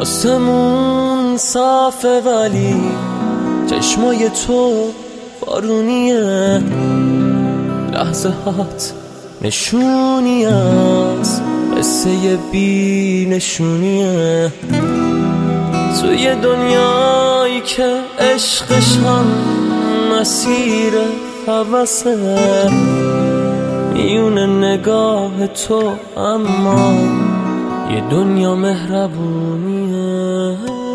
آسمون صافه ولی چشمای تو بارونیه، لحظه هات نشونی از قصه بی نشونیه. توی دنیایی که عشقش هم مسیر هوسه، میون نگاه تو اما یه دنیا مهربونیه.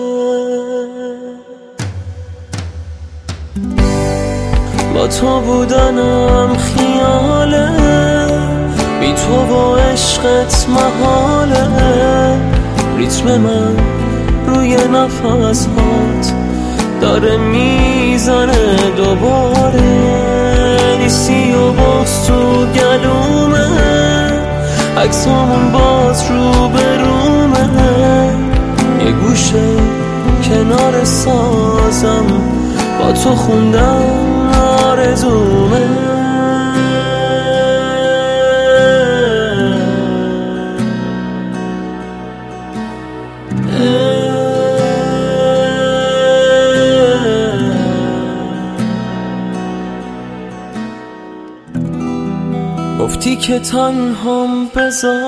با تو بودنم خیاله، بی تو و عشقت محاله. ریتم من روی نفس هات داره میزنه دوباره. نیستی و باز تو گلومه، عکسامون باز رو به رومه. یه گوشه کنار سازم با تو خوندم آرزومه. گفتی که تنهام بذار،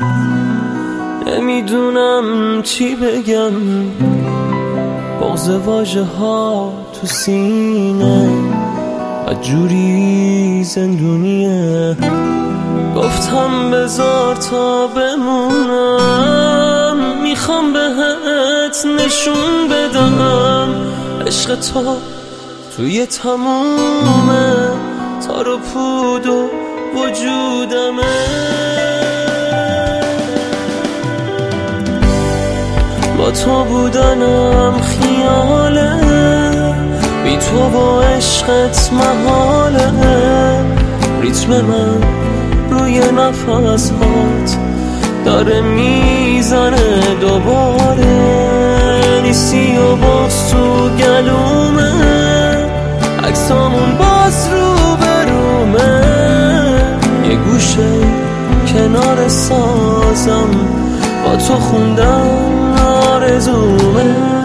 نمیدونم چی بگم. بغض واژه ها تو سینه و جوری زندونیه. گفتم بذار تا بمونم، میخوام بهت نشون بدم عشق تو توی تمومه تار و پود و وجودمه. با تو بودنم خیاله، بی تو و عشقت محاله. ریتم من روی نفس هات داره میزنه دوباره. نیستی و باز تو گلومه، عکسامون باز رو به رومه. یه گوشه کنار سازم با تو خوندم آرزومه.